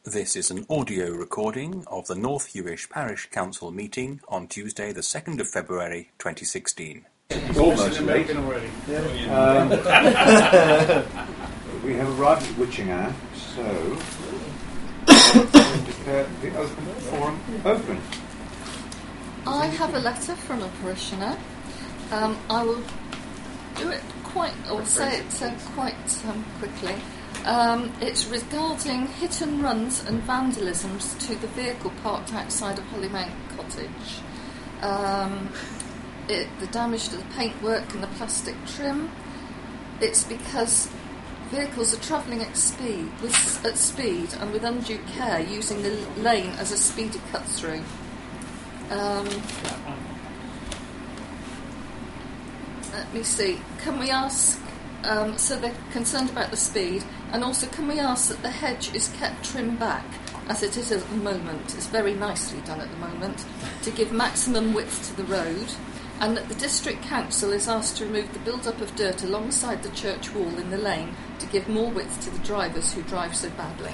This is an audio recording of the North Hewish Parish Council meeting on Tuesday the 2nd of February 2016. Almost late. We have arrived at Witchingham, so declare the open forum open. I have a letter from a parishioner. I will do it quite quickly. It's regarding hit and runs and vandalisms to the vehicle parked outside of Hollymount Cottage. The damage to the paintwork and the plastic trim. It's because vehicles are travelling at speed and with undue care, using the lane as a speedy cut through. Let me see. Can we ask? So they're concerned about the speed, and also can we ask that the hedge is kept trimmed back, as it is at the moment. It's very nicely done at the moment, to give maximum width to the road, and that the district council is asked to remove the build-up of dirt alongside the church wall in the lane to give more width to the drivers who drive so badly.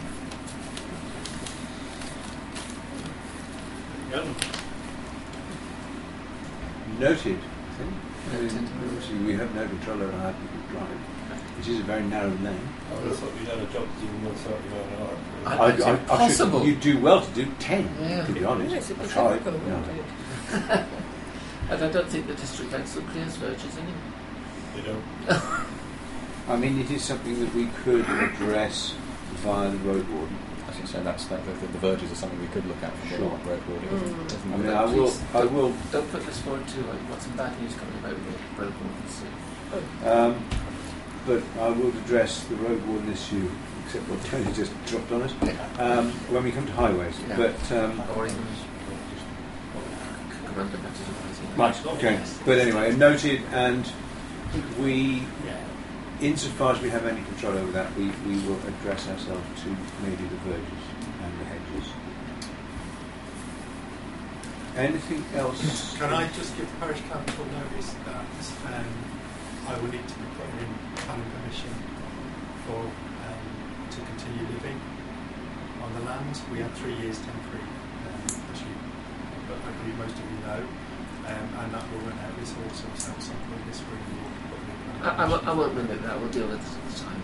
Noted, I think. Obviously, we have no control over how people drive. It is a very narrow lane. I would have thought you'd had a job to do more 30 miles an hour. I should, you do well to do 10, to be honest. Yes, I tried. No. And I don't think the district council clears verges anyway. They don't. I mean, it is something that we could address via the road warden. I think so. The verges are something we could look at for Sure. road warden. I mean, I will. Don't put this forward too late. What's some bad news coming about the road warden soon? But I will address the road warden issue, except what Tony just dropped on us, when we come to highways. Yeah. But Or even commander matters. right, okay. But anyway, noted, and we, insofar as we have any control over that, we will address ourselves to maybe the verges and the hedges. Anything else? Can I just give the parish council notice that I will need to be putting in planning permission for to continue living on the land? We had 3 years temporary, but I believe most of you know, and that will run out this autumn, so at some point this spring we will be putting in planning I won't limit that. We'll deal with it at the time.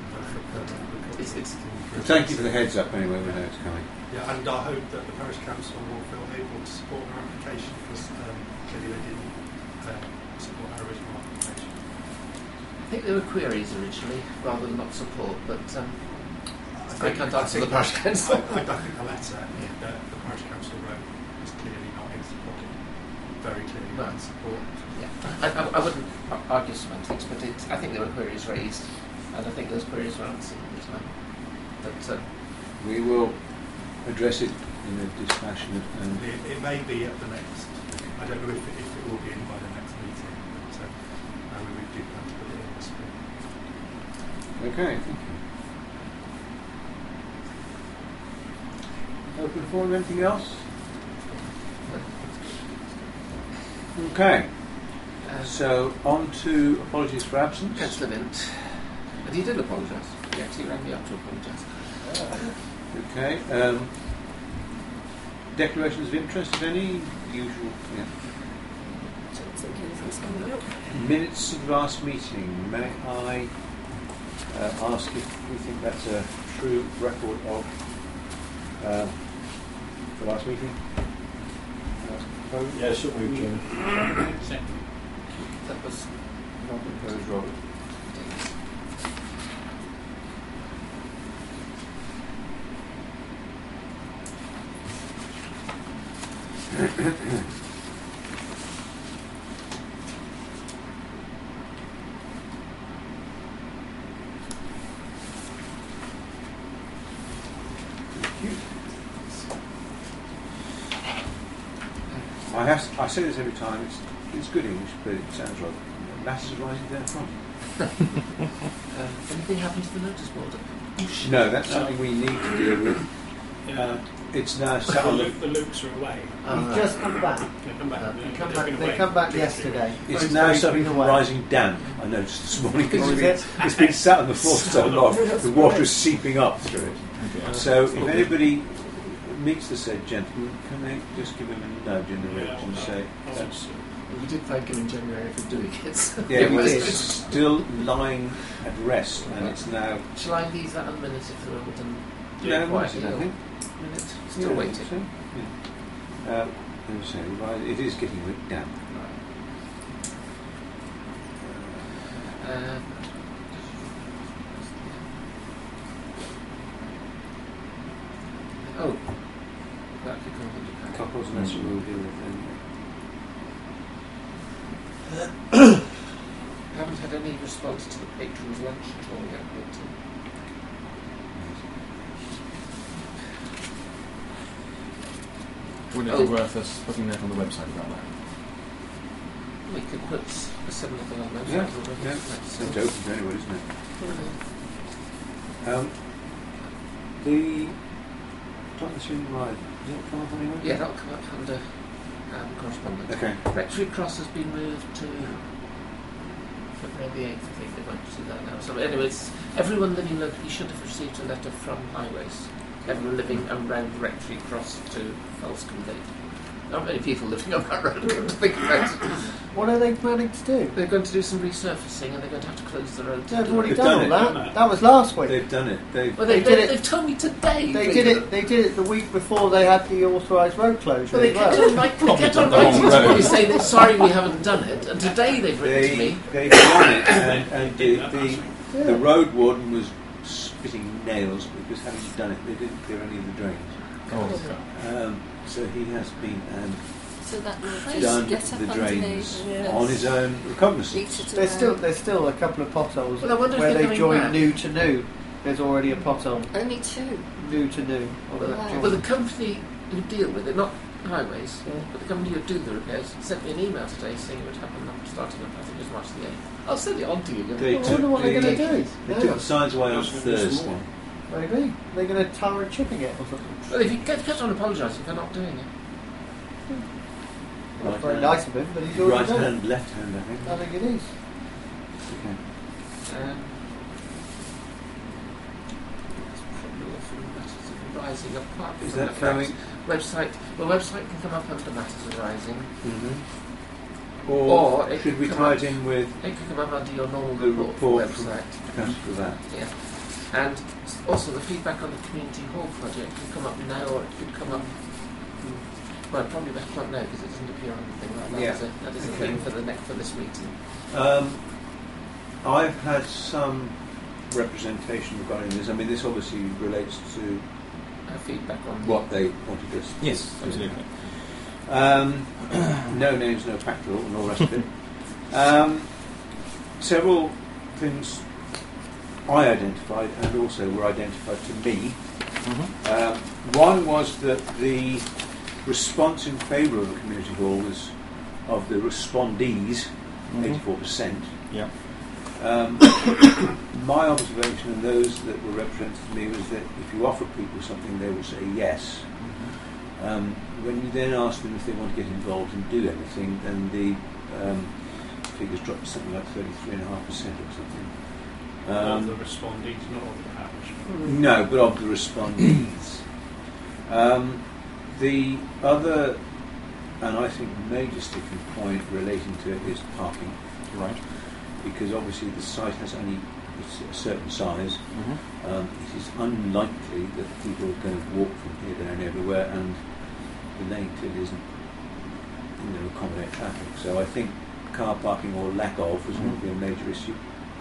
Thank you for the heads up anyway, we know it's coming. Yeah, and I hope that the parish council will feel able to support our application, because clearly they didn't support our original application. I think there were queries originally, rather than not support, but I can't answer the parish council. I think the letter that the parish council wrote is clearly not in support. Very clearly not in support. Yeah, I wouldn't argue semantics, but I think there were queries raised, and I think those queries were answered at the time. But We will address it in a dispassionate and... It may be at the next. I don't know if it will be in by the next meeting, but we do plan to put it in this spring. Okay, thank you. Open forum, anything else? Okay. So, on to apologies for absence. Councillor Vint, and he did apologise. He actually rang me up to apologise. Okay. Declarations of interest, if any? Usual. Yeah. Minutes of the last meeting. May I ask if we think that's a true record of the last meeting? Yeah, should we, Jim? That was not proposed, Robert. I say this every time, it's good English, but it sounds right. Matters arising therefrom. Anything happened to the notice board? No, that's something we need to deal with It's now So sat on the Lukes are away. He's just come back. They come back. They come back yesterday. It's So now he's suffering been from away. rising damp. I noticed this morning because Oh, is it? it's been sat on the floor so long, the water is seeping up through it. So if anybody meets the said gentleman, can they just give him a nudge in the ribs and say, that's, We did thank him in January for doing it. yeah, we well, did. it's still lying at rest and it's now Shall I leave that a minute if they're able to no, quietly? I think. Still Yeah, waiting. so, yeah. Let me say, right, it is getting a bit damp. Oh, that could come into Couples and that's what we'll deal with then. I haven't had any response to the patrons' lunch at all yet, but Would it be worth us putting that on the website about that? we could put a similar thing on the website. Yeah, already. yeah. That's, It's open to anyone, isn't it? The Dartmouth Student Ride, does it come up anywhere? yeah, that'll come up under correspondence. Okay. Rectory Cross has been moved to February the 8th, I think they're going to do that now. So anyway, everyone living locally should have received a letter from Highways. Everyone living around Rectory Cross to Felscombe Gate. Not many people living on that road, come to think about it. What are they planning to do? They're going to do some resurfacing and they're going to have to close the road. to They've do already it. They've done all done that. That was last week. They've done it. They've Well, They did it- they've told me today. They did it. They did it the week before they had the authorised road closure Well, they as kept well. on, they kept on the wrong writing to road. me saying that sorry we haven't done it, and today they've written to me. they've done it, and the road warden was spitting nails because having done it, they didn't clear any of the drains. Oh, So he has been and So that will done just get the up drains underneath. on his own recognizance. Beat it There's still a couple of potholes Well, I wonder if where they're they coming joined back. new to new. There's already a pothole. Only two. New to new. on that Wow. joint. Well, the company who deal with it, not Highways, Yeah. but the company who do the repairs, sent me an email today saying it would happen starting up, I think it was March the 8th. I'll send it on to you. They I took wonder what they're going to the- do. They Yeah. took the signs away on That's gonna be Thursday. small. Maybe they're going to tar and chipping it or something. Well, if he kept on apologising for not doing it. That's Right very hand. nice of him, but he's already Right done hand, left hand, I think. it. I think it is. Okay. That's probably all from Matters of Rising apart Is from that the fact- coming? Website. The website can come up under Matters of Rising. Mm-hmm. Or it should we could tie come it in with It can come up under your normal the report report from website. Council for that? Yeah. And also the feedback on the community hall project can come up now, or it could come up. Well, probably better come up now because it doesn't appear on the thing like that. Yeah. That is a Okay. thing for this meeting. I've had some representation regarding this. I mean, this obviously relates to Feedback on what they wanted us to yes, do. absolutely. No names, no factual, and all the rest of it. Several things I identified and also were identified to me. One was that the response in favour of the community hall was, of the respondees, 84%. Yeah. My observation and those that were represented to me was that if you offer people something, they will say yes. When you then ask them if they want to get involved and do anything, then the figures drop to something like 33.5% or something. Of the respondees, not of the parish. No, but of the respondees. The other, and I think major sticking point relating to it is parking. Right. Because obviously the site has only a certain size. Mm-hmm. It is unlikely that people are going to walk from here, there and everywhere, and the lane clearly isn't going to accommodate traffic. So I think car parking or lack of was going to be a major issue.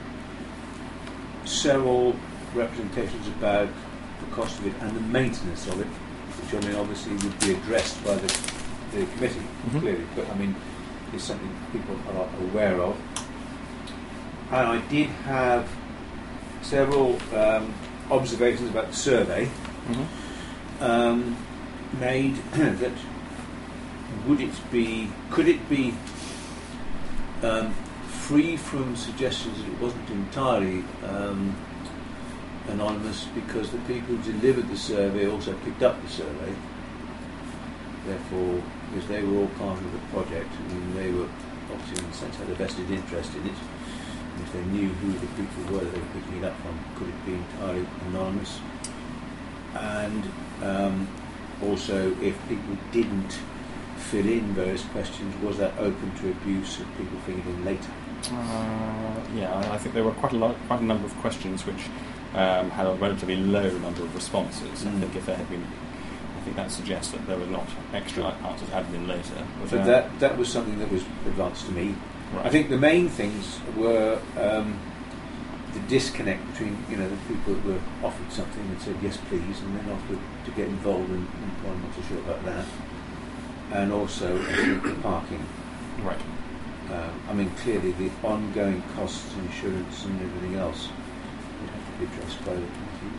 Several representations about the cost of it and the maintenance of it, which I mean obviously would be addressed by the committee, clearly, but I mean it's something people are aware of. And I did have several observations about the survey made that could it be free from suggestions that it wasn't entirely anonymous because the people who delivered the survey also picked up the survey. Therefore, because they were all part of the project, I mean, they were obviously in a sense had a vested interest in it. And if they knew who the people were that they were picking it up from, could it be entirely anonymous? And also, if people didn't fill in various questions, was that open to abuse of people filling it in later? I think there were quite a number of questions which had a relatively low number of responses. I think if there had been, I think that suggests that there were not extra answers added in later. But that was something that was advanced to me. Right. I think the main things were the disconnect between the people that were offered something and said yes please, and then offered to get involved, and I'm not so sure about that. And also I think the parking. Right. I mean, clearly the ongoing costs, insurance and everything else would have to be addressed by the committee.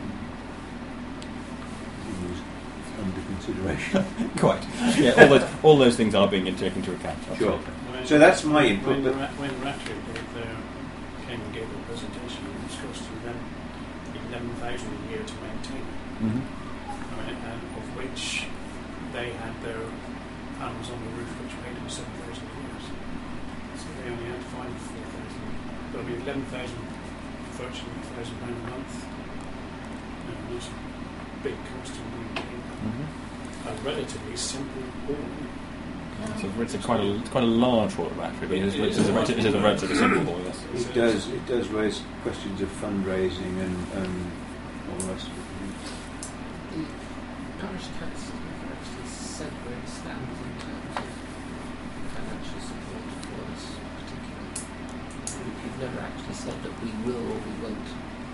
It was under consideration. Quite. Yeah, all those things are being taken into account. Sure. Absolutely. So that's my input. When Ratcliffe came and gave a presentation, it was costing them 11,000 a year to maintain it. Mm-hmm. I mean, and of which they had their panels on the roof which paid them 7,000 a year. So they only had to find 4,000. But I mean, 11,000, virtually £1,000 a month. It's a big cost to maintain a relatively simple hall. It's quite a large hall of battery, but it is a relatively simple hall, yes. It does raise questions of fundraising and all the rest of it. The parish council never actually said where it stands in terms of financial support for this particular group. You've never actually said that we will or we won't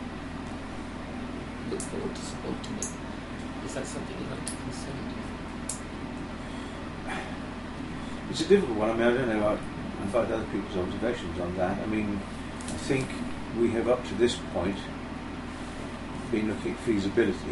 look forward to supporting it. Is that something you'd like to consider? It's a difficult one. I mean, I don't know. I've invite other people's observations on that. I mean, I think we have up to this point been looking at feasibility,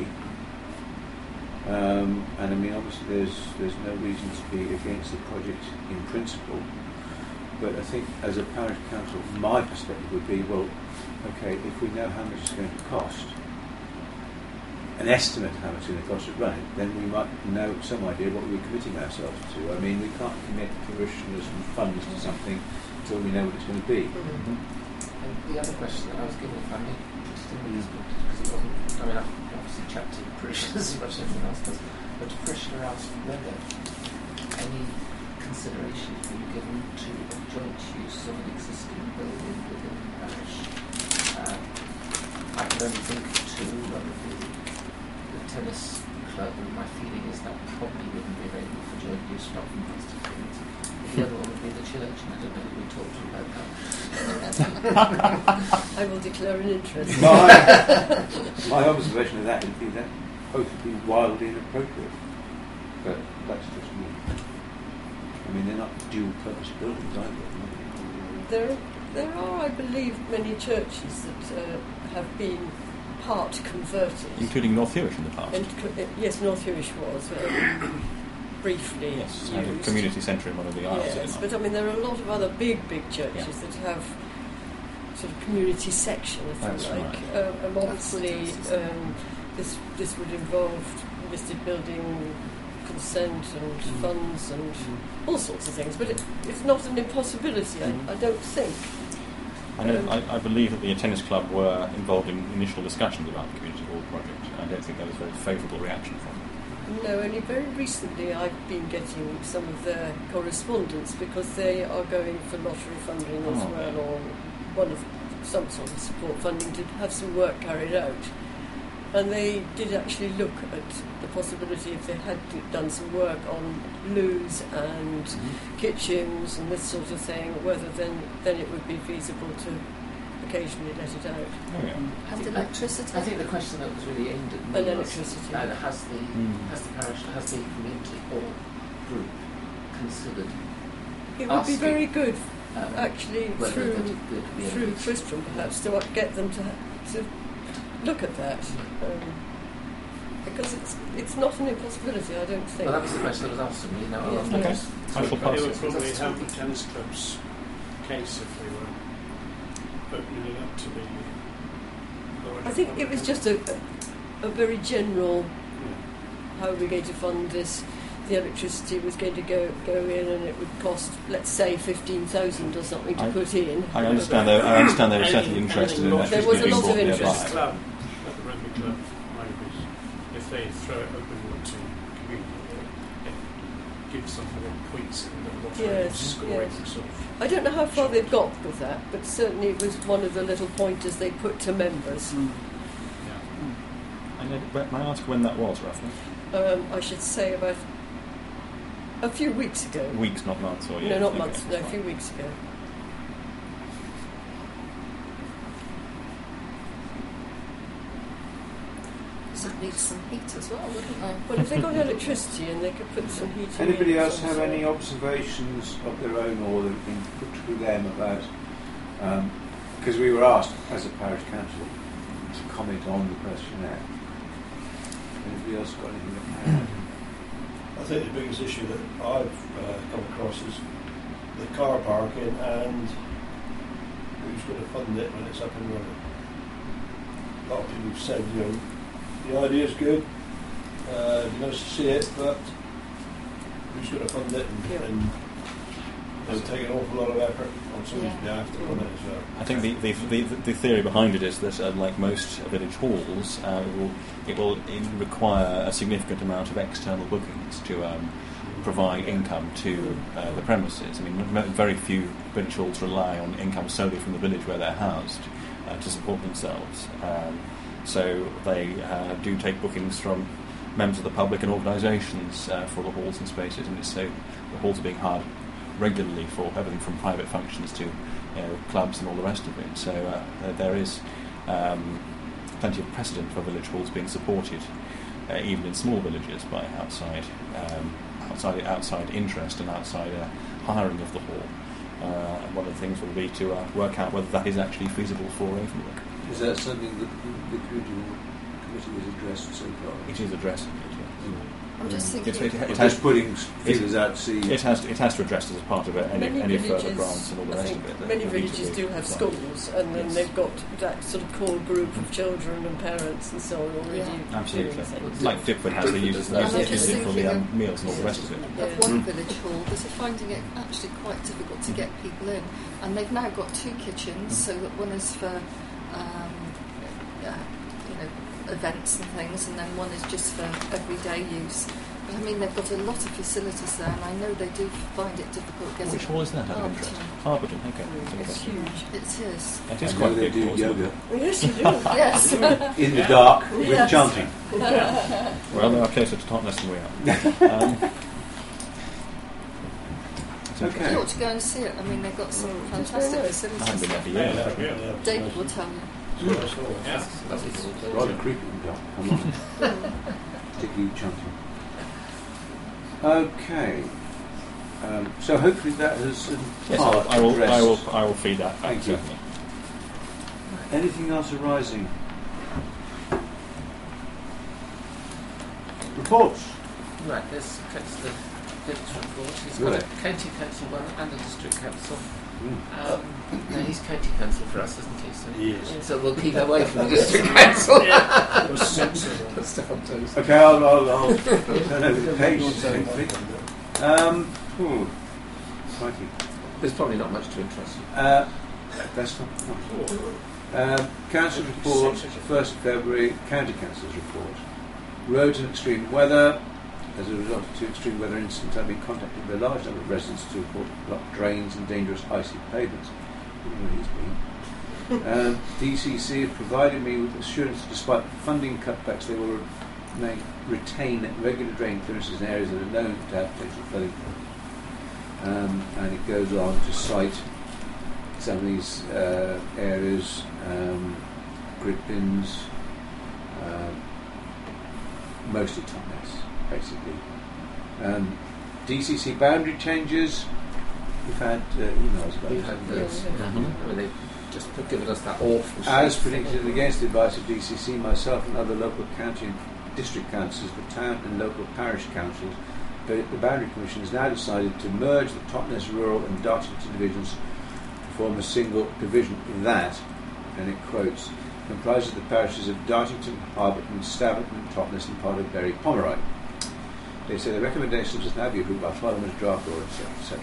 and I mean, obviously there's no reason to be against the project in principle. But I think, as a parish council, my perspective would be, well, okay, if we know how much it's going to cost, an estimate of how much it's going to cost to run it, then we might know some idea what we're committing ourselves to. I mean, we can't commit parishioners and funds to something until we know what it's going to be. Mm-hmm. And the other question that I was given, if I may, because it wasn't, I mean, I've obviously chatted to parishioners as much as everyone else does, but a parishioner asked whether any consideration has been given to a joint use of an existing building within the parish. I can only think of two. One of the tennis club, and my feeling is that probably wouldn't be available for joint use, not from Pastor Fields. The other one would be the church, and I don't know if we talked to about that. I will declare an interest. My observation of that would be that both would be wildly inappropriate. But that's just me. I mean, they're not dual-purpose buildings either. There are, I believe, many churches that have been part converted. Including North Hewish in the past. Yes, North Hewish was briefly used. Had a community centre in one of the aisles. Yes, but I mean, there are a lot of other big churches that have sort of community section, if you like. Right. And obviously, this would involve listed building consent and funds and all sorts of things. But it's not an impossibility, I don't think. I believe that the tennis club were involved in initial discussions about the community hall project. I don't think there was a very favourable reaction from them. No, only very recently I've been getting some of their correspondence because they are going for lottery funding as well, or some sort of support funding to have some work carried out. And they did actually look at the possibility, if they had done some work on loos and kitchens and this sort of thing, whether then it would be feasible to occasionally let it out. Oh, yeah. And electricity. I think the question that was really aimed at me electricity. Has the community hall group considered? It would be very good, actually, through Tristram perhaps, to get them to look at that, because it's not an impossibility, I don't think. Well, that was the question that was asked of me. Now, okay. I shall pass it would it. probably help the tennis club's case if they were opening it up to the I think it was just a very general, how are we going to fund this? The electricity was going to go in, and it would cost, let's say, 15,000 or something to put in. I understand they were certainly interested in There was a lot of interest. At the Rugby Club, if they throw it open to community, it gives some more points in the lottery scoring. Yes. Sort of. I don't know how far they've got with that, but certainly it was one of the little pointers they put to members. May I ask when that was, roughly? I should say about a few weeks ago. Weeks, not months, or years? No, not Okay, months. No, that's a few fine. weeks ago. It needs some heat as well, wouldn't they? Well, if they got electricity and they could put some heating. Anybody in, else some have sort any of- observations of their own or that have been put to them about? Because we were asked as a parish council to comment on the questionnaire. Anybody else got anything to add? I think the biggest issue that I've come across is the car parking and who's going to fund it when it's up and running. A lot of people have said, the idea's good, it'd be nice to see it, but who's going to fund it? And it'll take an awful lot of effort on somebody's behalf to run it as well. I think the theory behind it is that, like most village halls, it will require a significant amount of external bookings to provide income to the premises. I mean, very few village halls rely on income solely from the village where they're housed to support themselves. So they do take bookings from members of the public and organisations for the halls and spaces, and so the halls are being hired regularly for everything from private functions to clubs and all the rest of it. So there is plenty of precedent for village halls being supported, even in small villages, by outside interest and outside hiring of the hall. One of the things will be to work out whether that is actually feasible for Ravenbrook. Is that something that the committee has addressed so far? It is addressing it. I'm just thinking. Just putting feelers out to see. It has to address it as part of any further grants and all the I rest think of it. many villages do have schools, and then they've got that sort of core group of children and parents and so on already. Absolutely. doing things. Like Dipwood has, they use I'm just it for the thinking meals and all the rest of it. Of one village hall that are finding it actually quite difficult to get people in, and they've now got two kitchens, so that one is for events and things, and then one is just for everyday use. But I mean, they've got a lot of facilities there, and I know they do find it difficult getting. Which hall is that out of Arbuton. interest? Arbuton, okay. It's huge. It is. It is I quite know they big. do hall, isn't it? yoga Yes, you do. Yes. in the dark with Yes. chanting. Well, they are closer to Totnes than we are. Okay. You ought to go and see it. I mean, they've got some fantastic I haven't been facilities. there for years. David will tell you. Rather creepy in the dark. I'm not particularly chanting. Okay. So hopefully that has Yes, part I addressed. will feed that back, Thank you. certainly. Anything else arising? Reports. Right, there's the David's report. He's Really? got a county council one and a district council. Mm. No, he's county council for us, isn't he? So, He is. so we'll keep away from the district council. It was sensible. Put stuff on toes. Okay, I'll turn over the page. Quickly. Crikey. There's probably not much to interest you. That's not. Council report, 1st of February, County Council's report. Roads and extreme weather. As a result of two extreme weather incidents, I've been contacted by a large number of residents to report blocked drains and dangerous icy pavements. I don't know where he's been. DCC have provided me with assurance that despite funding cutbacks, they will retain regular drain clearances in areas that are known to have potential flooding. And it goes on to cite some of these areas, grid bins, mostly Totnes, basically. DCC boundary changes. We've had emails about We've had this. those. I mean, they've just given us that awful As shape. predicted and against the advice of DCC, myself and other local county and district councils, the town and local parish councils, the Boundary Commission has now decided to merge the Totnes Rural and Dartington divisions to form a single division that, and it quotes, comprises the parishes of Dartington, Harberton, Staverton, Totnes and part of Bury Pomeroy. They say the recommendations must now be approved by Parliament's draft order, etc.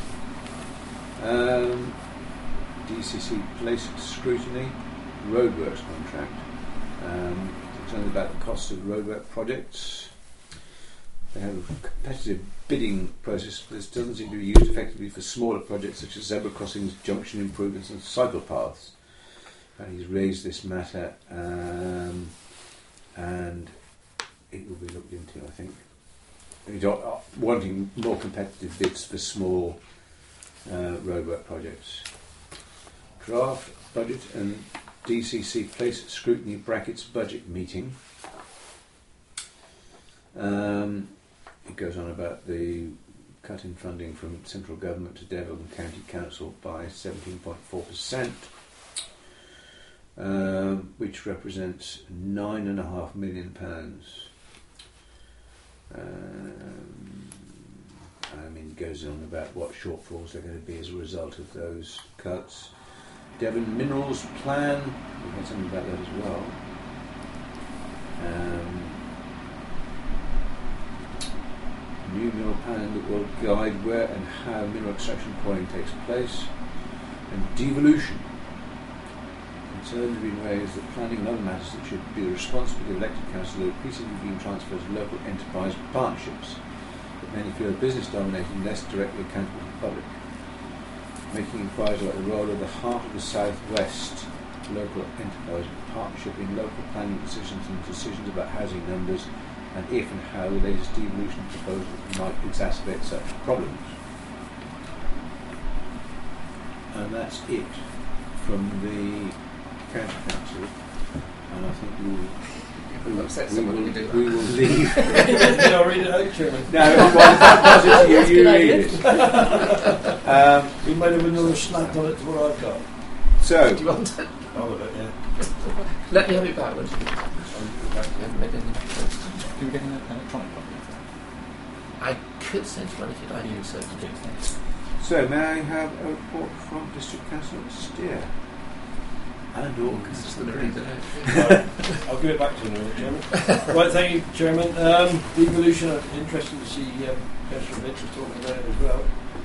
DCC place scrutiny, roadworks contract. Concerned about the cost of roadwork projects. They have a competitive bidding process, but this doesn't seem to be used effectively for smaller projects such as zebra crossings, junction improvements and cycle paths. And he's raised this matter and it will be looked into, I think. He's wanting more competitive bids for small roadwork projects. Draft budget and DCC place scrutiny brackets budget meeting. It goes on about the cut in funding from central government to Devon County Council by 17.4%, which represents £9.5 million. It goes on about what shortfalls are going to be as a result of those cuts. Devon Minerals Plan, we've got something about that as well. New mineral plan that will guide where and how mineral extraction quarrying takes place. And devolution. Concerns have been raised that planning and other matters that should be the responsibility of elected council are increasingly being transferred to local enterprise partnerships that many feel business dominated and less directly accountable to the public. Making inquiries about the role of the Heart of the South West local enterprise partnership in local planning decisions and decisions about housing numbers, and if and how the latest devolution proposal might exacerbate such problems. And that's it from the County Council. And I think we will leave. I'll read it out, Chairman. No, well, that does it, you read it. We might have another snack on it to what I've got. So, Do you want it? I'll have it, yeah. Let me have it backwards. Do we get an electronic copy of that? I could send you one if you'd like. so may I have a report from District Councillor Steer? And all Just going to read it out. I'll give it back to you, Chairman. Right, thank you, Chairman. Devolution, interesting to see Councillor Mitch was talking about it as well.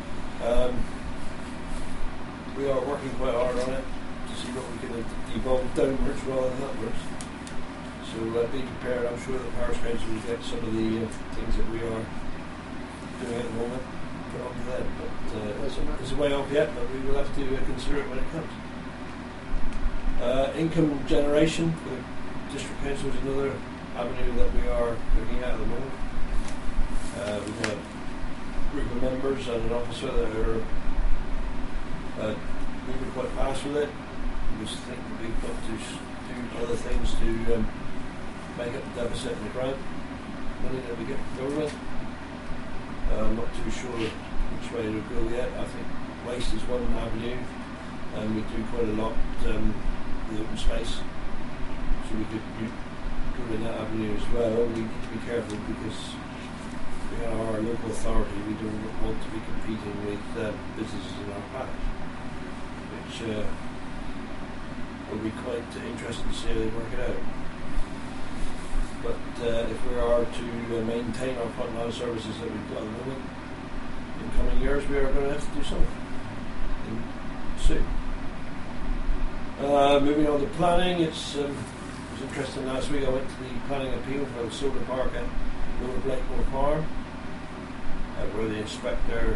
We are working quite hard on it to see what we can evolve downwards rather than upwards. So be prepared. I'm sure the Parish Council will get some of the things that we are doing at the moment put onto them. But it's a way off yet, but we will have to consider it when it comes. Income generation for the District Council is another avenue that we are looking at the moment. We've got a group of members and an officer that are moving quite fast with it. We just think that we've got to do other things to make up the deficit in the grant money that we get from government. I'm not too sure which way it'll go yet. I think waste is one avenue, and we do quite a lot with open space, so we could go in that avenue as well. We need to be careful because we are our local authority. We don't want to be competing with businesses in our parish, which will be quite interesting to see how they work it out. But if we are to maintain our frontline services that we've got at the moment, in coming years we are going to have to do something soon. Moving on to planning, it was interesting last week. I went to the planning appeal for the solar park at Lower Blakemore Farm, where the inspector,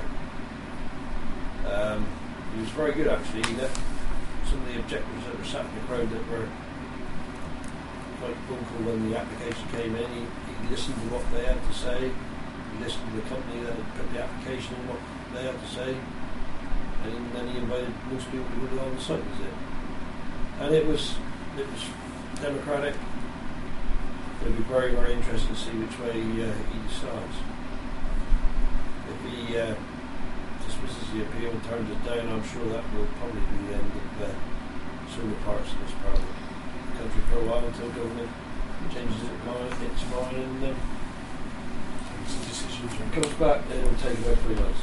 he was very good actually. He let some of the objectors that were sat in the crowd that were quite vocal when the application came in. He listened to what they had to say. He listened to the company that had put the application in, what they had to say, and then he invited most people to go on the site visit. And it was democratic. It'll be very, very interesting to see which way he decides. If he dismisses the appeal and turns it down, I'm sure that will probably be the end of solar parks in this part of the country for a while until government changes its mind, and Some decisions are comes back. Then it will take about 3 months.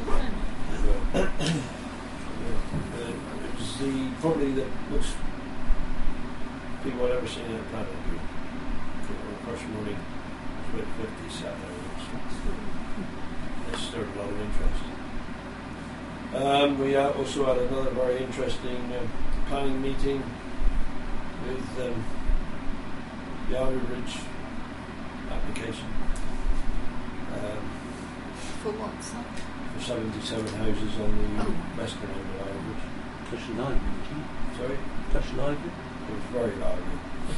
Gosh, okay. It was the property that looks people I've ever seen in a planning group. First morning, with 50 sat there. It stirred a lot of interest. We also had another very interesting planning meeting with the Ivy Ridge application. For what's that? For 77 houses on the western end of Ivy Ridge. Touch and Ivy, didn't you? Sorry? Touch and Ivy? It was very lively.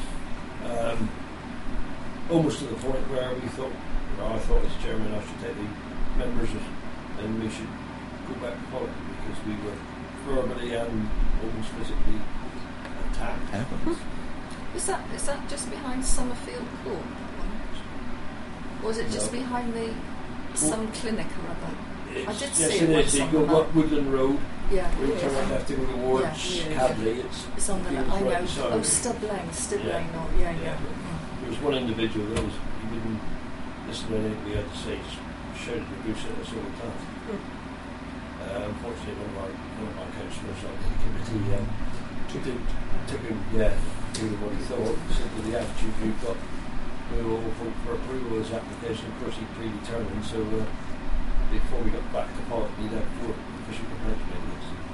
Almost to the point where we thought, I thought as chairman I should take the members and we should go back to quality because we were verbally and almost physically attacked. Is that just behind Summerfield Court? Or was it just No. behind some clinic or other? I did Yes, see it it is. once You on go the map. up Woodland Road, Yeah, we turn right left to go towards Yeah. Cadley. it's on the it left. was I right know. beside Oh, it. Stub Lane, Yeah. or yeah. There was one individual that he didn't listen to anything we had to say, just shouted abuse at us all the time. Unfortunately, one of my councillors on the committee took him, told him what he thought, said that the attitude you've got, we will all vote for approval of his application. Of course, he predetermined, so before we got back to Parliament, he'd had 4 official complaints made against him.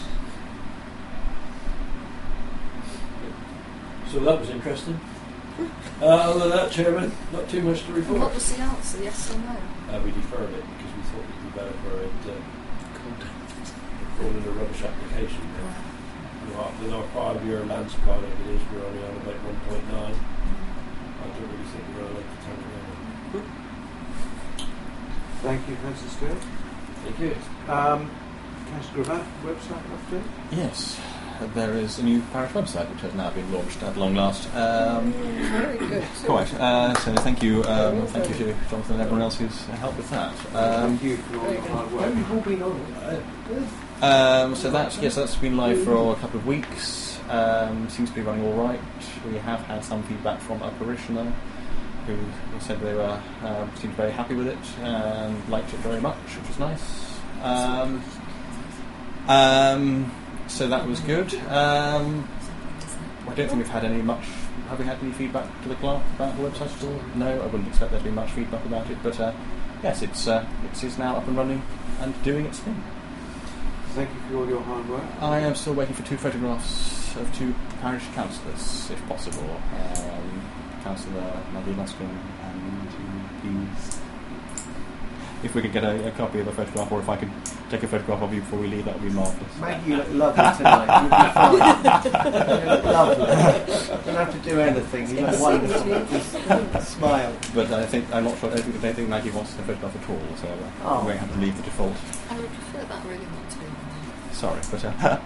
So that was interesting. Other than that, Chairman, not too much to And report. what was the answer? Yes or no? We deferred it because we thought it would be better for it called it a rubbish application. With our 5-year land supply like it is, we're only on about 1.9. I don't really think we're going to like to turn it around. Thank you, Councillor Stewart. Thank you. Councillor Gravatt, website update? Yes, there is a new parish website which has now been launched at long last. Very good. Quite. So thank you to Jonathan and everyone else who's helped with that. Thank you for all your hard work. You've all been on it. So that's been live for a couple of weeks. Seems to be running all right. We have had some feedback from a parishioner who said they were seemed very happy with it and liked it very much, which was nice. So that was good. I don't think we've had any much. Have we had any feedback to the clerk about the website at all? No, I wouldn't expect there to be much feedback about it. But yes, it is now up and running and doing its thing. Thank you for all your hard work. I am still waiting for 2 photographs of 2 parish councillors, if possible. Councillor Maggie Luskin and if we could get a copy of the photograph, or if I could take a photograph of you before we leave, that would be marvellous. Maggie, you look lovely tonight. You'll be fine. You look lovely. You don't have to do anything. You look wonderful. Just smile. But I'm not sure. I don't think Maggie wants the photograph at all, so we won't have to leave the default. I would prefer that really not to be on Sorry, but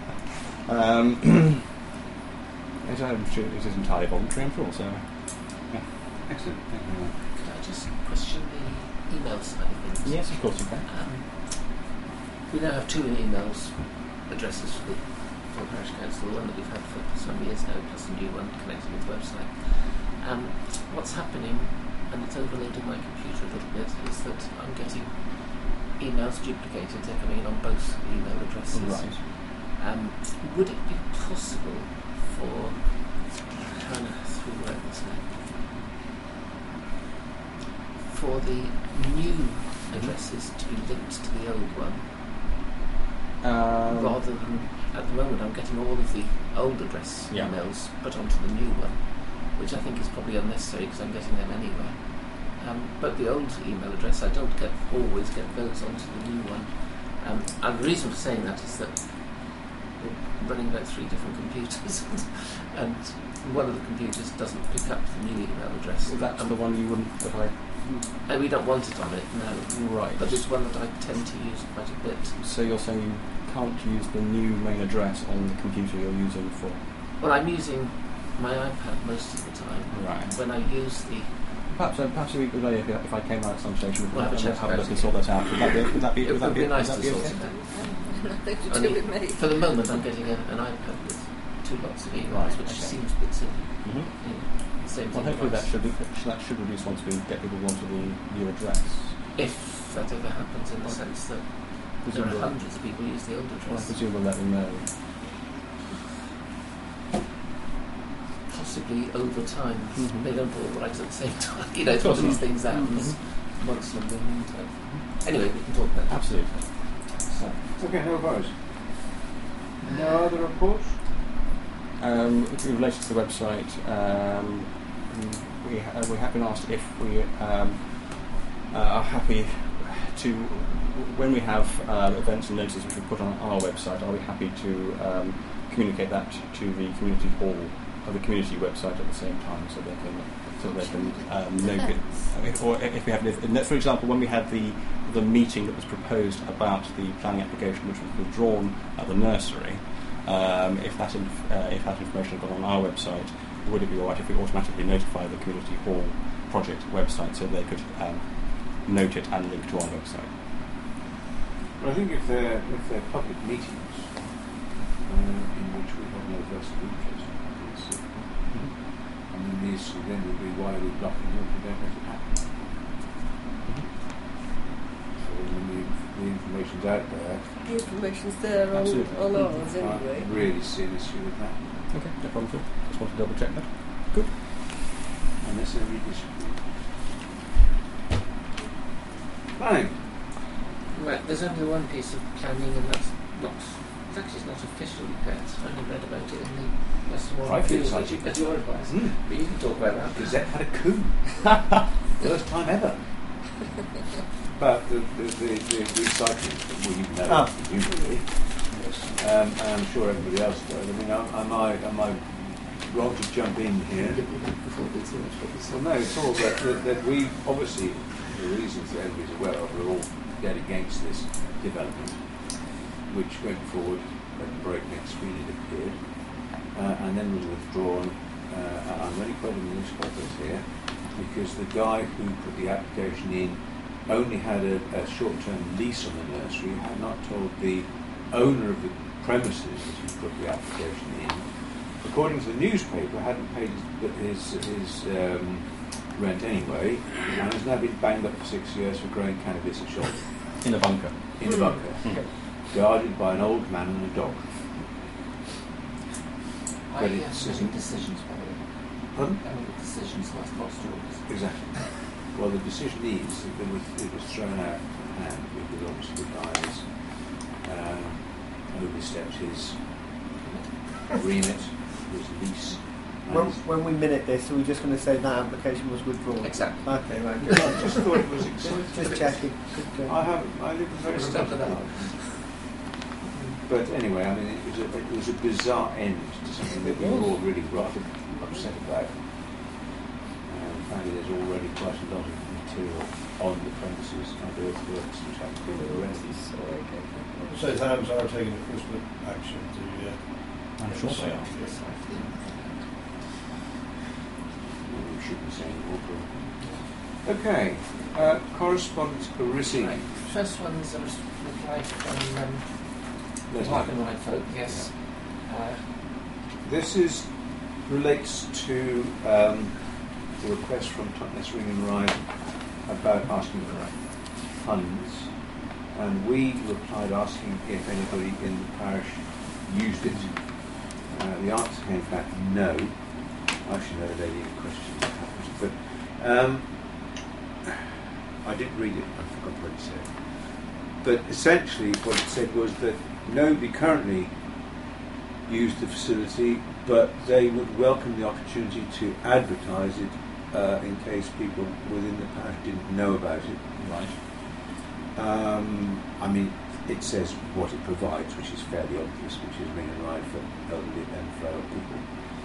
it is entirely voluntary, I'm sure. So Excellent. Thank you very much. Can I just question the email side of things? yes, of course you can. We now have 2 emails addresses for the parish council, the one that we've had for some years now, plus a new one connected with the website. What's happening, and it's overloading my computer a little bit, is that I'm getting emails duplicated. They're coming in on both email addresses. Right. Would it be possible for for the new addresses to be linked to the old one, rather than at the moment I'm getting all of the old address emails put onto the new one, which I think is probably unnecessary because I'm getting them anyway. But the old email address, I don't always get those onto the new one. And the reason for saying that is that we're running about 3 different computers, and one of the computers doesn't pick up the new email address. Is that the one you wouldn't? And we don't want it on it, no. Right. But it's one that I tend to use quite a bit. So you're saying you can't use the new main address on the computer you're using for? Well, I'm using my iPad most of the time. Right. When I use the... Perhaps we could, if I came out at some station, we could We'll have a chat have a about look and it. sort that out. Would that be It would be nice to okay? sort it out. Nothing to Only do with me. for the moment, I'm getting an iPad with 2 lots of emails, Right, which okay. seems a bit silly. Mm-hmm. Same Well, thing hopefully twice. that should reduce once we get people onto the new address. If that ever happens, in the sense that there are hundreds of people who use the old Well, I address. presume we'll let them know. Possibly. inevitably over time Mhm. they don't all write at the same time. You know, it's one of these things happens Mm-hmm. amongst them in the meantime. Anyway, we can talk about that. Absolutely. So, Okay, no opposed. No other reports? In relation to the website, we have been asked if we are happy to, when we have events and notices which we put on our website, are we happy to communicate that to the community hall or the community website at the same time, so they can note it. Or if we have, for example, when we had the meeting that was proposed about the planning application, which was withdrawn at the nursery. If that information had gone on our website, would it be all right if we automatically notify the community hall project website so they could note it and link to our website? Well, I think if they're public meetings in which we have no vested interest, I mean, the issue then would be why are we blocking them if we don't let it happen? So when the information's out there, The information's there on ours I anyway. don't really see an issue with that. Okay, no problem at all. Just want to double check that. Good. Unless anybody disagrees. Planning. right, there's only one piece of planning, and that's not. It's actually not officially yet. I only read about it in the Western I feel Review excited. at your advice. But you can talk about that. Gazette had a coup. First time ever. But the recycling, well, you know, presumably, and I'm sure everybody else does. I mean, am I wrong to jump in here? Well, no, it's all that we obviously, for the reasons that everybody's aware of, we're all dead against this development, which went forward at breakneck speed, it appeared, and then was withdrawn. And I'm really quoting the newspapers here, because the guy who put the application in only had a short-term lease on the nursery, had not told the owner of the premises that he put the application in. According to the newspaper, hadn't paid his rent anyway, and has now been banged up for 6 years for growing cannabis at Sholto. In a bunker. In a bunker. Guarded by an old man and a dog. But it isn't. Decisions, by the way. Pardon? Decisions, not stories. Exactly. Well, the decision is that it was thrown out of hand because obviously the guy has overstepped his remit, his lease. When we minute this, are we just going to say that application was withdrawn? Exactly. Okay, right. I just thought it was exciting. Just checking. I live in very simple life. But anyway, I mean, it was a bizarre end to something that we were all really rather upset about. Apparently there's already quite a lot of material on the premises and earthworks which have to be arrested. So Thames are taking enforcement action to... I'm sure they are. We should be saying more. Okay, correspondence Carisi. Right. First one's a reply from Leslie. Park and Ride folk, yes. This relates to the request from Totnes Ring and Ride about asking for funds, and we replied asking if anybody in the parish used it. The answer came back no. Actually, no, they didn't question what happened, but I didn't read it. I forgot what it said. But essentially, what it said was that nobody currently used the facility, but they would welcome the opportunity to advertise it in case people within the parish didn't know about it. Right. I mean, it says what it provides, which is fairly obvious, which is ring and ride for elderly and frail people.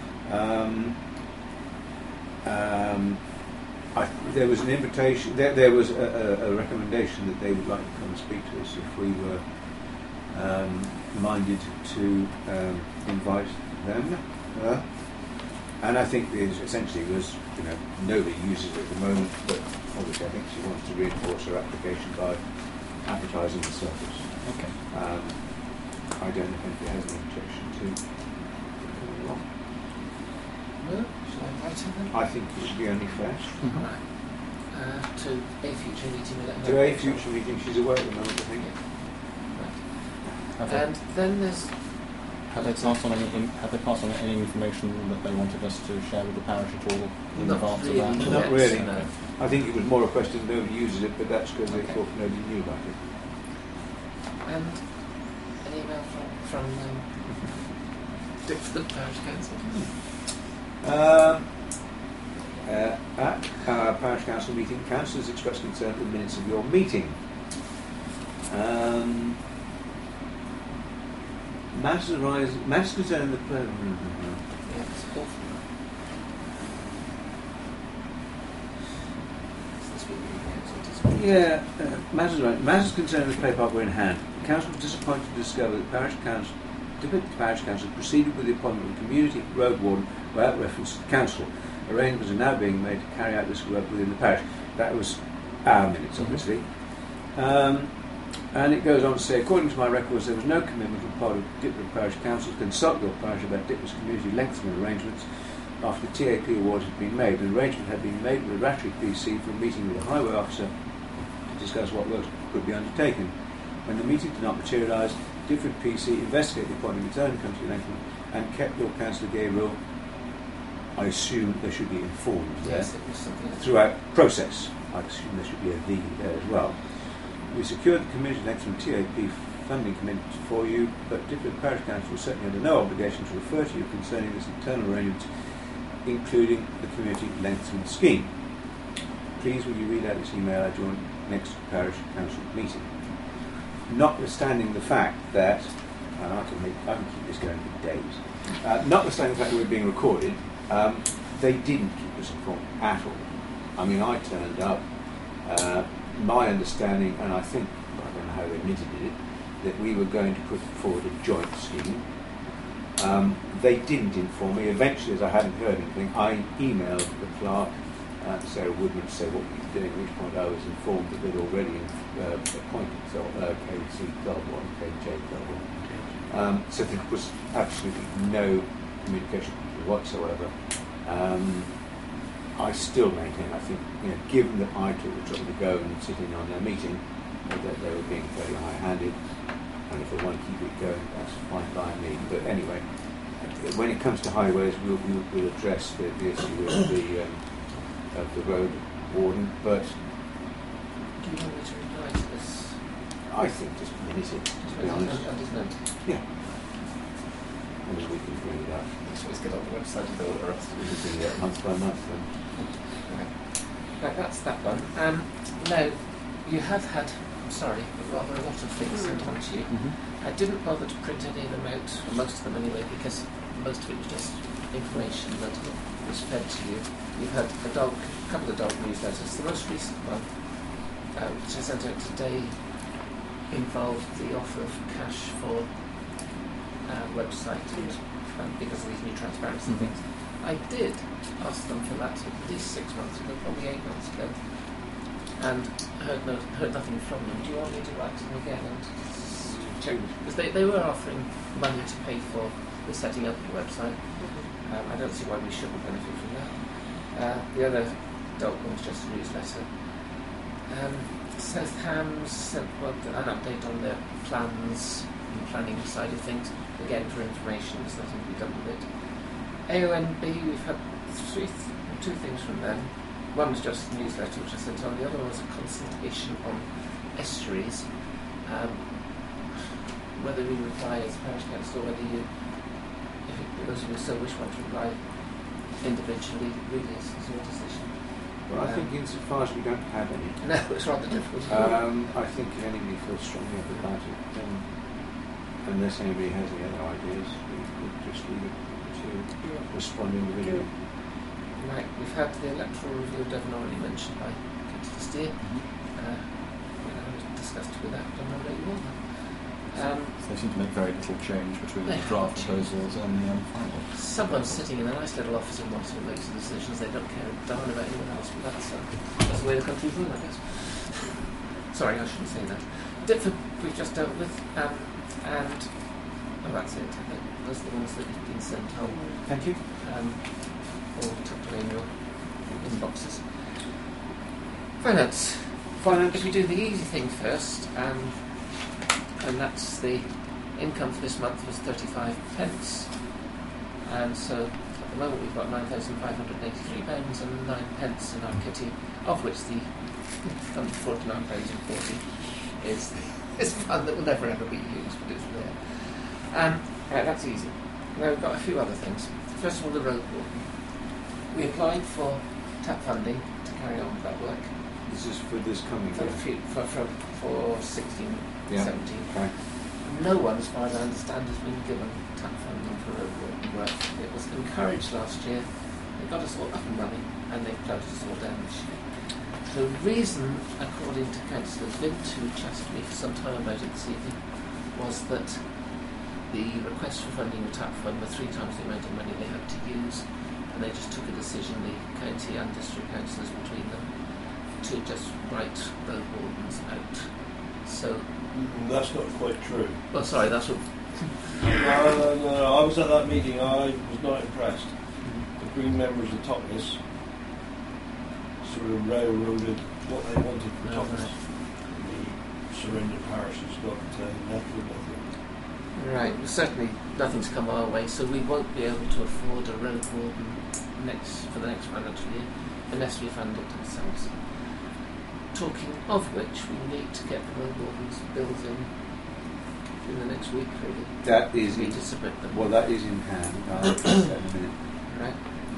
There was an invitation, there was a recommendation that they would like to come and speak to us if we were minded to invite them. And I think essentially was, nobody uses it at the moment, but obviously I think she wants to reinforce her application by advertising the service. Okay. I don't know if anybody has an objection to coming along. No? Shall I invite her then? I think it would be only fair. Right. To a future meeting with To a future meeting, she's away at the moment, I think. And then there's Have they passed on any information that they wanted us to share with the parish at all in Not advance really. of that? Not really. No. I think it was more a question nobody uses it, but that's because they thought nobody knew about it. And an email from Dixford Parish Council. At our parish council meeting, councillors expressed concern with the minutes of your meeting. Matters concerning the Yeah, it's awful. matters concerning the play park were in hand. The council was disappointed to discover that the parish council proceeded with the appointment of a community road warden without reference to the council. Arrangements are now being made to carry out this work within the parish. That was our minutes, obviously. And it goes on to say, according to my records, there was no commitment on the part of Diplock Parish Council to consult your parish about Diplock's community lengthening arrangements after the TAP award had been made. An arrangement had been made with the Rattree PC for a meeting with a highway officer to discuss what works could be undertaken. When the meeting did not materialise, Diplock PC investigated the appointment of its own country lengthening and kept your councillor Gabriel. I assume they should be informed Yes, it was something else. throughout the process. I assume there should be a V there as well. We secured the community lengthening TAP funding commitment for you, but Diplock Parish Council was certainly under no obligation to refer to you concerning this internal arrangement, including the community lengthening scheme. Please will you read out this email at your next parish council meeting. Notwithstanding the fact that, and I can keep this going for days, notwithstanding the fact that we're being recorded, they didn't keep us informed at all. I mean, I turned up, my understanding, and I think, I don't know how they admitted it, that we were going to put forward a joint scheme. They didn't inform me. Eventually, as I hadn't heard anything, I emailed the clerk, Sarah Woodman, to say what we were doing, at which point I was informed that they'd already appointed KC Club 1, KJ Club 1. So there was absolutely no communication whatsoever. I still maintain, I think, given that I took the trouble to go and sit in on their meeting, that they were being very high-handed, and if they want to keep it going, that's fine by me. But anyway, when it comes to highways, we'll address the issue of the road warden, but Do you want me to reply to this? I think just minute it, to be honest. Yeah. And then we can bring it up. Let's get on the website and do all the rest. We can bring it up month by month then. Right, that's that one. Now, you have had, I'm sorry, rather a lot of things sent on to you. I didn't bother to print any of them out, or most of them anyway, because most of it was just information that was fed to you. You've had a couple of dog newsletters. The most recent one, which I sent out today, involved the offer of cash for website and because of these new transparency things. I did ask them for that at least 6 months ago, probably 8 months ago, and heard nothing from them. Do you want me to write to them again and check? Because they were offering money to pay for the setting up of the website. I don't see why we shouldn't benefit from that. The other dog one was just a newsletter. South Hams sent an update on their plans and planning side of things. Again, for information, there's nothing to be done with it. AONB, we've had two things from them. One was just a newsletter which I sent on, the other one was a consultation on estuaries. Whether we reply as parish council or whether you, if those of you so wish, want to reply individually, really is your decision. Well, I think insofar as we don't have any, no, it's rather difficult. I think if anybody feels strongly about it, then unless anybody has any other ideas, we just leave it to respond individually. Right, we've had the electoral review of Devon already mentioned by Councillor Steer. We discussed with that, but I'm not really more than. They seem to make very little change between the draft proposals and the final. Someone's sitting in a nice little office in Watford makes the decisions. They don't care a darn about anyone else, but that's the way the country's run, I guess. Sorry, I shouldn't say that. Dipford we've just dealt with, and that's it. I think those are the ones that have been sent home. Thank you. Or tucked away in your inboxes. Finance. If we do the easy thing first, and that's the income for this month was 35 pence, and so at the moment we've got £9,583 and 9 pence in our kitty, of which the £49.40 is fund that will never ever be used, but it's there. Right, that's easy. Now we've got a few other things. First of all, the road warden. We applied for TAP funding to carry on with that work This is for this coming for, year. for 16, Yeah. 17. Okay. No one, as far as I understand, has been given TAP funding for road warden work. It was encouraged last year. They got us all up and running, and they've closed us all down this year. The reason, according to Councillor Vint, who chatted to me for some time about it this evening, was that the request for funding the TAP fund were 3 times the amount of money they had to use, and they just took a decision, the county and district councillors between them, to just write road wardens out. So, That's not quite true. well, sorry, that's what. No, I was at that meeting. I was not impressed. The Green members of Totnes sort of railroaded what they wanted from Oh, Totnes. right. The surrounding parishes got nothing. Right, well, certainly nothing's come our way, so we won't be able to afford a road warden for the next financial year unless we fund it ourselves. Talking of which, we need to get the road warden's bills in the next week, really. That is We in, need to submit them. well, that is in hand. I'll address that in a minute. Right.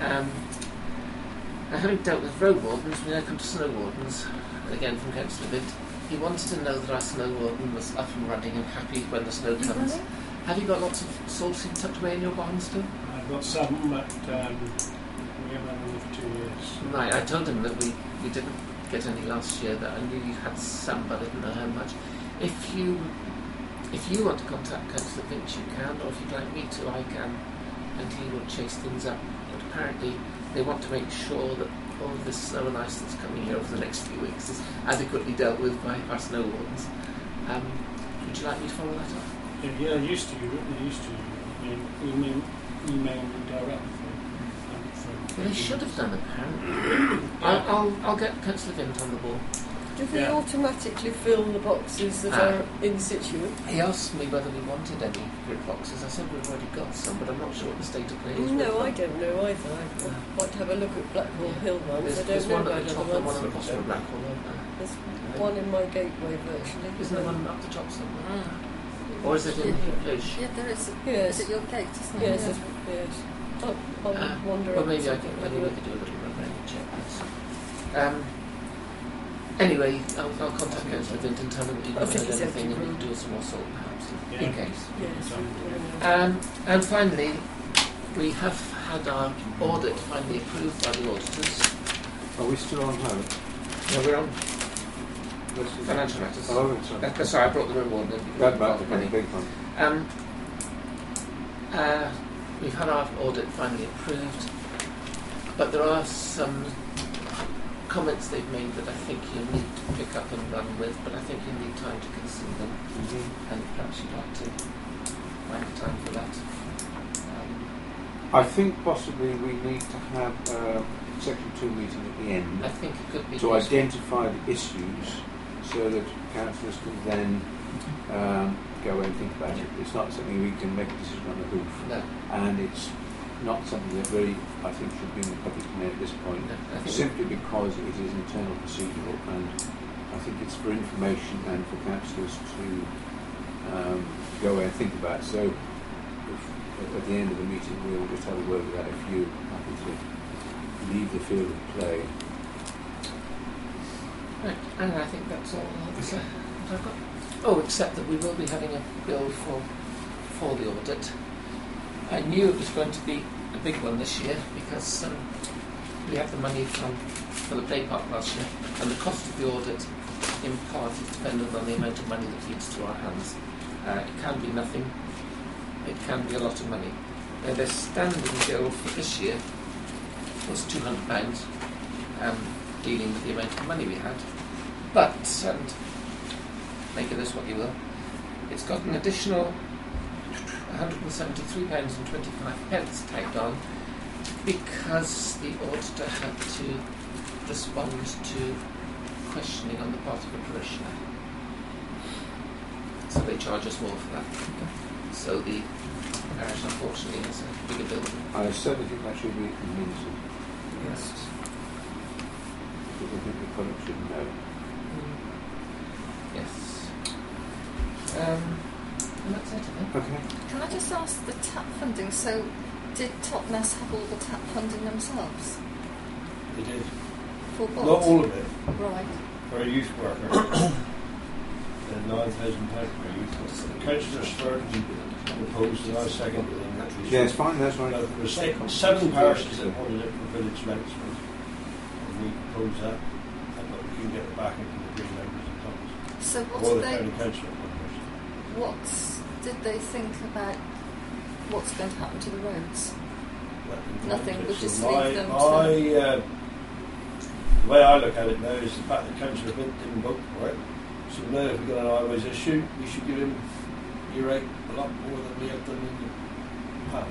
Now, having dealt with road wardens, we now come to snow wardens, again from Councillor Vint. He wanted to know that our snow warden was up and running and happy when the snow comes. Have you got lots of salts tucked away in your barn still? I've got some, but we haven't had them for 2 years. Right, I told him that we didn't get any last year, that I knew you had some, but I didn't know how much. If you want to contact Councillor Vint, you can, or if you'd like me to, I can, and he will chase things up. But apparently they want to make sure that all of this snow and ice that's coming here over the next few weeks is adequately dealt with by our snow wardens. Would you like me to follow that up? Yeah, they used to. Email me directly from Well, they should have done, apparently. I'll get Councillor Vint on the ball. Do we Yeah. automatically fill the boxes that are in situ? He asked me whether we wanted any grid boxes. I said we've already got some, but I'm not sure what the state of play is. No, with I them. don't know either. I'd like to have a look at Blackhall Hill ones. I There's don't know one at about the top other and one ones. at the bottom of Blackhall, isn't there? There's one in my gateway virtually. Isn't there one up the top somewhere? Mm. Or is it in Bush? Yeah, there is. Yes. Is it your gate, isn't it? Yes, Yeah. yes. I'll wander Well, up maybe I something, could, have a maybe we look. could do a little run around and check this. Anyway, I'll contact Councillor Vint and tell him that you've I not think heard he's anything and empty we'll do some more salt perhaps, Yeah. in case. Yes. And finally, we have had our audit finally approved by the auditors. Are we still on hold? No, we're on Let's do that. financial matters. Oh, sorry. Sorry, I brought the reward in. That back, okay, big one. We've had our audit finally approved, but there are some comments they've made that I think you need to pick up and run with, but I think you need time to consider them, and perhaps you'd like to find the time for that. I think possibly we need to have a Section 2 meeting at the end I think it could be to useful. identify the issues so that councillors can then go away and think about it. It's not something we can make a decision on the hoof, No, and it's not something that really, I think, should be in the public domain at this point, no, I think simply because it is internal procedural, and I think it's for information and for councillors to go away and think about. So if, at the end of the meeting we'll just have a word with that if you're happy to leave the field of play. right, and I think that's all that I've got. Oh, except that we will be having a bill for the audit. I knew it was going to be a big one this year because we had the money for the play park last year, and the cost of the audit in part is dependent on the amount of money that feeds through our hands. It can be nothing, it can be a lot of money. Now, the standing bill for this year was £200, dealing with the amount of money we had. But, and make of this what you will, it's got an additional £173.25 tagged on because the auditor had to respond to questioning on the part of a parishioner. So they charge us more for that. So the parish, unfortunately, has a bigger building. I certainly think that should be administered. Yes. Because I think the public should know. Yes. And that's it, I think. Okay. Can I just ask the TAP funding? So, did Totnes have all the TAP funding themselves? They did. For what? Not all of it. Right. For a youth worker. And £9,000 for a youth worker. Councillor Spurgeon proposed, and I seconded it. Yeah, it's fine, that's right. There were 7 parishes that wanted it for village management. And we proposed that. And we can get the backing from the Green members and Thomas. So Or what the did county council. what did they think about what's going to happen to the roads? Nothing, we'll just leave them to... The way I look at it now is the fact that Councillor Vint didn't vote for it. So now if we've got an highways issue, we should give him a lot more than we have done in the past.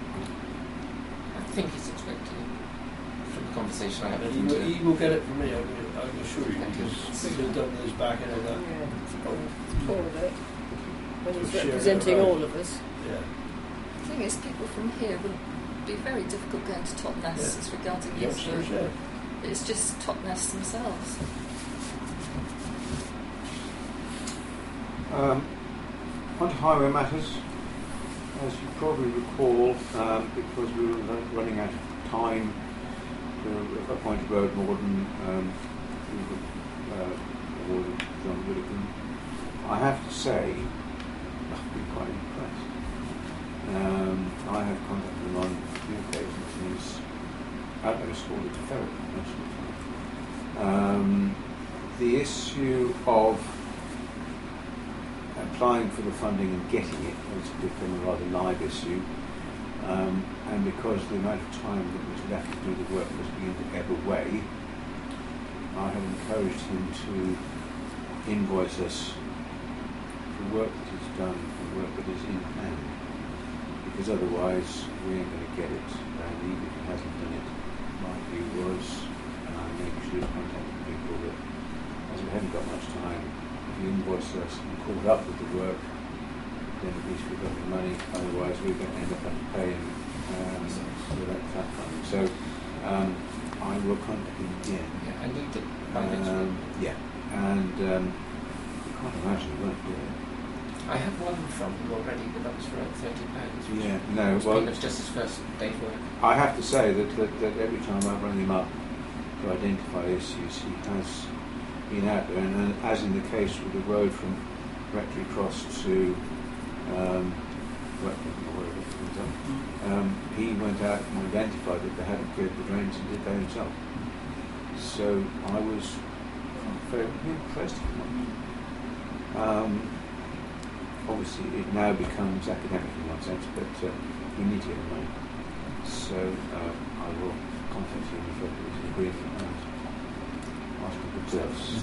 I think he's expecting, from the conversation I had with And him, he will get it from me, I can assure you, because he's done his back end of that. Yeah, all of it. When he's Share it representing around. all of us. Yeah. The thing is, people from here would be very difficult going to Totnes as regarding the issue. Youngsters, yeah. It's just Totnes themselves. On to highway matters. As you probably recall, because we were running out of time to appoint a road warden, awarded John Whittaker. I have to say, I've been quite impressed. I have contacted him on a few occasions, and he's utmost ordered to ferret most of the time. The issue of applying for the funding and getting it has become a rather live issue, and because the amount of time that was left to do the work was beginning to ebb away, I have encouraged him to invoice us for work that is done, for work that is in hand, because otherwise we ain't going to get it, and even if he hasn't done it, my view was, and I maybe should have contacted people, that as we haven't got much time, if you invoice us and caught up with the work, then at least we've got the money, otherwise we're going to end up having to pay him without that funding. So I will contact him again. Yeah, and he did. Yeah, and I can't imagine he won't do it. I had one from him already, but that was for £30. Yeah, no, It well, was just his first day's work. I have to say that every time I've rung him up to identify issues, he has been out there, and as in the case with the road from Rectory Cross to Wetland, or wherever it comes up, he went out and identified that they hadn't cleared the drains and did that himself. So I was very impressed with him. Obviously it now becomes academic in one sense, but we need to get the money. So I will contact you if there is an agreement and ask for good service.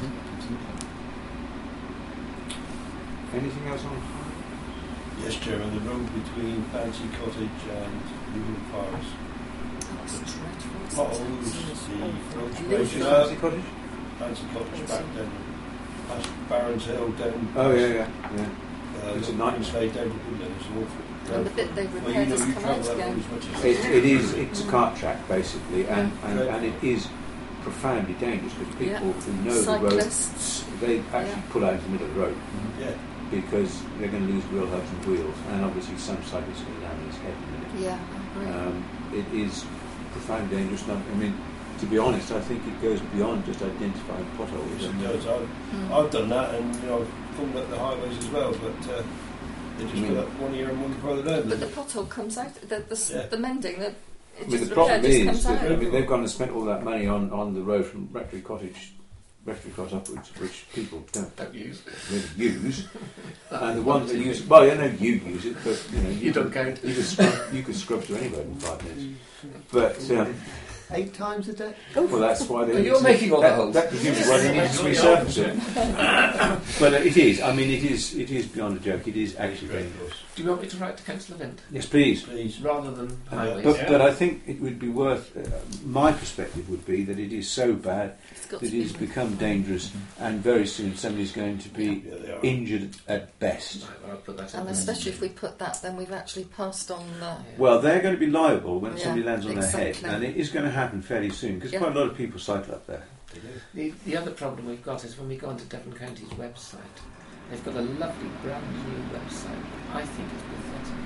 Anything else on highway? Yes, Chairman, the road between Fancy Cottage and Newham Forest. That's dreadful. Potholes, the road Fancy breaking up. Cottage? Fancy Cottage back down past Barron's Hill down. Oh yeah. It's a nightmare. Queensway down to Woodland. It's an awful. And the bit they Well, repaired has you come travel out that road again. as much as It's a cart track basically, and it is profoundly dangerous because people who know Cyclists. the road, they actually pull out in the middle of the road Yeah. because they're going to lose wheel hubs and wheels, and obviously some cyclists go down his head in a minute. Yeah, I agree. It is profoundly dangerous. And I mean, to be honest, I think it goes beyond just identifying potholes. Yes, it does. I've done that, and I've pulled up the highways as well, but they just put up one here and one further down. But the pothole comes out, the mending, it I mean, just the problem repair is just comes that out. they've gone and spent all that money on the road from Rectory Cross upwards, which people don't use. really use. And the ones that use, well, I know you use it, but You don't count. You could scrub through any road in 5 minutes. But 8 times a day? well, that's why they. You're making all the holes. That presumably why they need to resurface it. But it is. I mean, it is beyond a joke. It is actually dangerous. Do you want me to write to Councillor Vint? Yes, please. Please. Rather than highways? But I think it would be worth. My perspective would be that it is so bad It's got that to it has be. become dangerous, and very soon somebody's going to be Yeah, they injured at best. Right, well, I'll put that in And there. especially if we put that, then we've actually passed on the... Yeah. Well, they're going to be liable when Yeah, somebody lands on their head, exactly. and it is going to happen fairly soon because Yeah. quite a lot of people cycle up there. The other problem we've got is when we go onto Devon County's website, they've got a lovely brand new website. I think it's pathetic.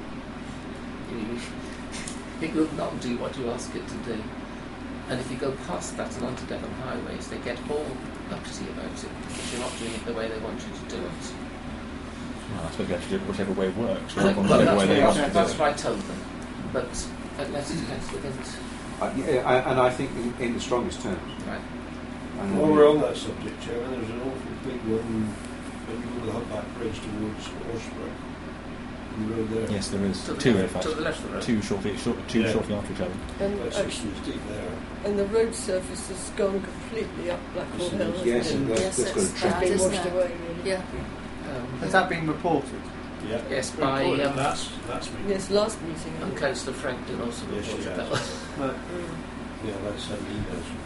It will not do what you ask it to do. And if you go past that and onto Devon highways, they get all uppity about it because you're not doing it the way they want you to do it. Well, I suppose you have to do it whichever way works, Well, rather than whichever way they want you to do that's it. what I told them. But let's look at And I think in the strongest terms. right. And While we're on that subject, Chairman, there's an awful big one when you go to the Humpback Bridge towards Horsebrook. The road there. Yes, there is To the two, in left, fact. to the left of the road. Two shortly Yeah. after each other. And About 6 actually, inches deep there. and the road surface has gone completely up Blackwell Hill. hasn't Yes, it? and Yes, that's got it's a It's track. bad, been isn't washed it? away, really. Yeah. Has that been reported? Yeah. Yes, by That's me. Yes, last meeting. I and think. Councillor Frankton also Yes, she reported has. that one. Yeah, that's send emails from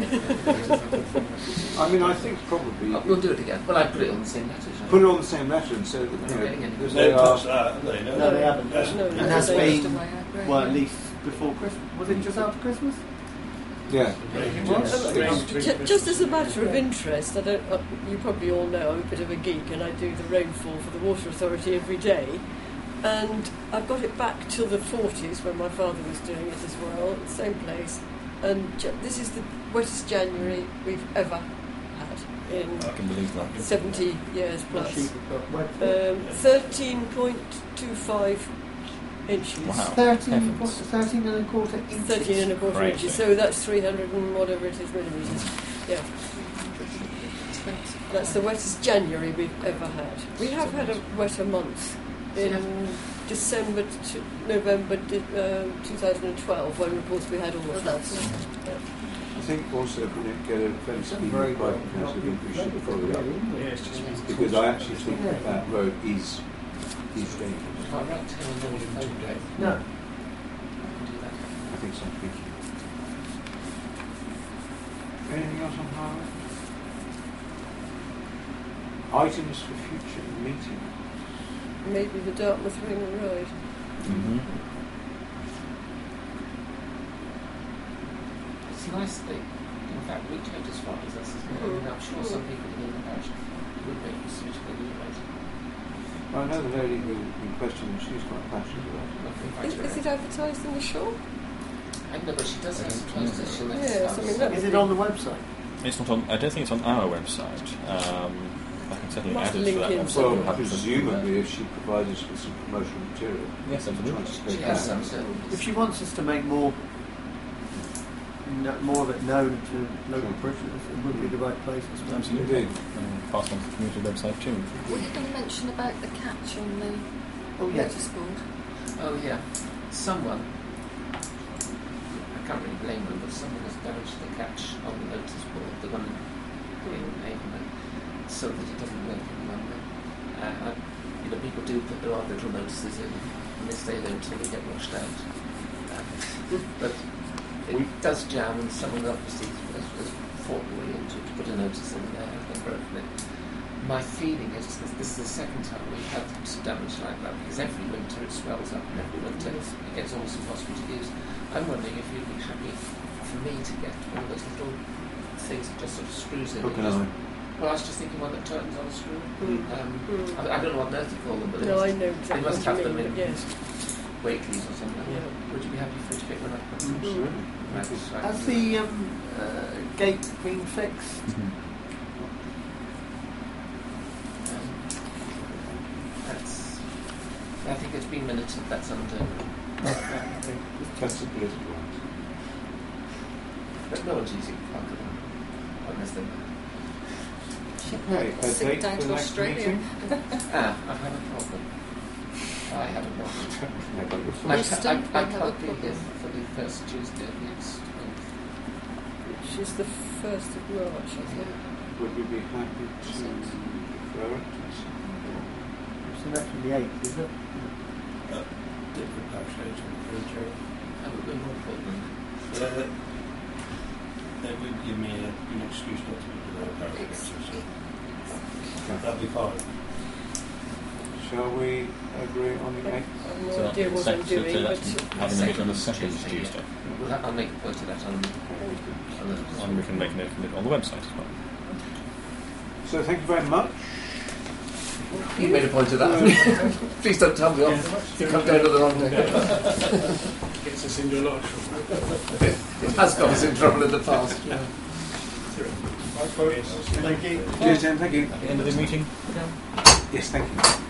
I mean, I think probably We'll do it again. Well, I put it on the same letter. shall I? put it on the same letter and say that We're not getting anywhere. Because they they've are. touched that, haven't they? No, they haven't. That's- No, And that's they been, away, I agree, well, at yeah. least before Christmas. Was it just after Christmas? Yeah. Just as a matter of interest, I don't. You probably all know I'm a bit of a geek, and I do the rainfall for the Water Authority every day. And I've got it back till the 40s when my father was doing it as well, same place. And this is the wettest January we've ever had in I can believe that. 70 years What plus. sheep have got wet for? 13.25 inches. Wow. 13 Heavens. 13 and a quarter inches. 13 and a quarter Crazy. inches, so that's 300 and whatever it is millimetres. Yeah, that's the wettest January we've ever had. We have had a wetter month in December to November 2012 when reports we had all Well, of that's that. I think also if we don't get a fairly speedy private council, we should follow it up. Yeah, it's just Because I actually think that road is dangerous. I write to him on the phone, Dave. No. I can do that. I think so. Thank you. Anything else on highway? Items for future meetings. Maybe the Dartmouth Ring and Ride. Mm-hmm. It's nice that, in fact, we take as far as this, isn't it? I mean, I'm sure some people in the parish would make a suitable utilize it. I know the lady who in question, she's quite passionate about it. Is it advertised in the shop? I know, but she does have some close to she lets Yes, us. I mean, that Is would it be- on the website? It's not on. I don't think it's on our website. I can certainly Might add it link to that in website. somewhere. Well, presumably if she provides us with some promotional material. Yes, absolutely. Trying to She speak has out. some certainly. If she wants us to make more of it known to local parishioners, it would be the right place, I suppose. Absolutely. Indeed. Pass on to the community website too. Were you going to mention about the catch on the Oh, yes. notice board? Oh yeah, someone, I can't really blame them, but someone has damaged the catch on the notice board, the one in Avon, so that it doesn't work any longer. People do put their odd little notices in, and they stay there until they get washed out. But it does jam, and someone obviously has fought their way into it to put a notice in there and broken it. My feeling is that this is the second time we've had some damage like that, because every winter it swells up, and every winter it gets almost impossible to use. I'm wondering if you'd be happy for me to get one of those little things that just sort of screws in. Hook and eye. Well, I was just thinking one that turns on a screw. I don't know what on earth you call them, but No, I it's know exactly must what have you them mean, in but yes. Waitley's or something. Yeah. Would you be happy for me to pick one up? Absolutely. Right, right. Has the gate been fixed? That's. I think it's been minuted. That's under. That's a political answer. But no one's using Pokemon unless they. Okay, a Sit date down for to the next Australia. meeting? I have a problem. I have a problem. Yeah, I Most can't, don't I have a can't be problem. here for the first Tuesday of next month. Which is the 1st of March, I think. Would we be happy to defer it? So that's from the 8th, is it? Different parish later in the future. I would be more important. That would give me an excuse not to be to their parish later, so that'd be fine. Shall we agree on the 8th? I have no idea what I'm doing, so but that's having the meeting on the second Tuesday. I'll make a point of that on And we can make a note of it on the website as well. So thank you very much. You made a point of that. Please don't tell me off. You come down to the wrong day. Gets us into a lot of trouble. It has got us in trouble in the past. Right, folks. Thank you. Cheers, Tim. Thank you. At the end of the meeting? Yes, thank you.